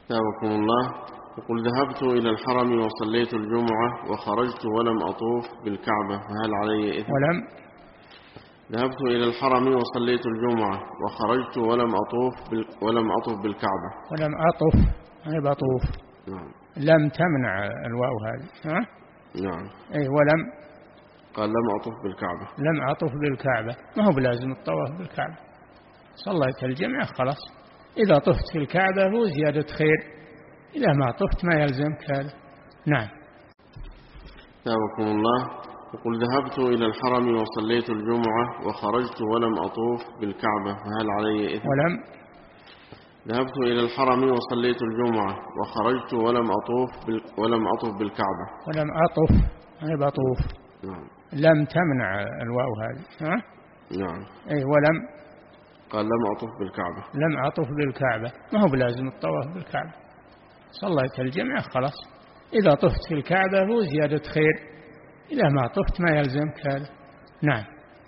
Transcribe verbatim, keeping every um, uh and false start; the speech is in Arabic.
ثابكم الله. يقول ذهبت إلى الحرم وصليت الجمعة وخرجت ولم أطوف بالكعبة فهل علي إثم؟ ولم ذهبت إلى الحرم وصليت الجمعة وخرجت ولم أطوف بال... ولم أطوف بالكعبة. ولم أطف أي بطوف. نعم. لم تمنع الواو هذه. ها؟ نعم. أي ولم قال لم أطوف بالكعبة. لم أطف بالكعبة، ما هو بلازم الطواف بالكعبة. صليت الجمعة خلاص. إذا طفت في الكعبة هو زيادة خير، إذا ما طفت ما يلزمك هذا. نعم. ثابكم الله. يقول ذهبت إلى الحرم وصليت الجمعة وخرجت ولم أطوف بالكعبة فهل علي إثم؟ ولم ذهبت إلى الحرم وصليت الجمعة وخرجت ولم أطوف بال... ولم أطوف بالكعبة. ولم أطف أي بطوف. نعم. لم تمنع الواو هذه. ها؟ نعم. أي ولم قال لم أطوف بالكعبة. لم أطف بالكعبة، ما هو بلازم الطواف بالكعبة. صليت الجمعة خلاص. إذا طفت في الكعبة هو زيادة خير، إذا ما طفت ما يلزمك هذا. نعم.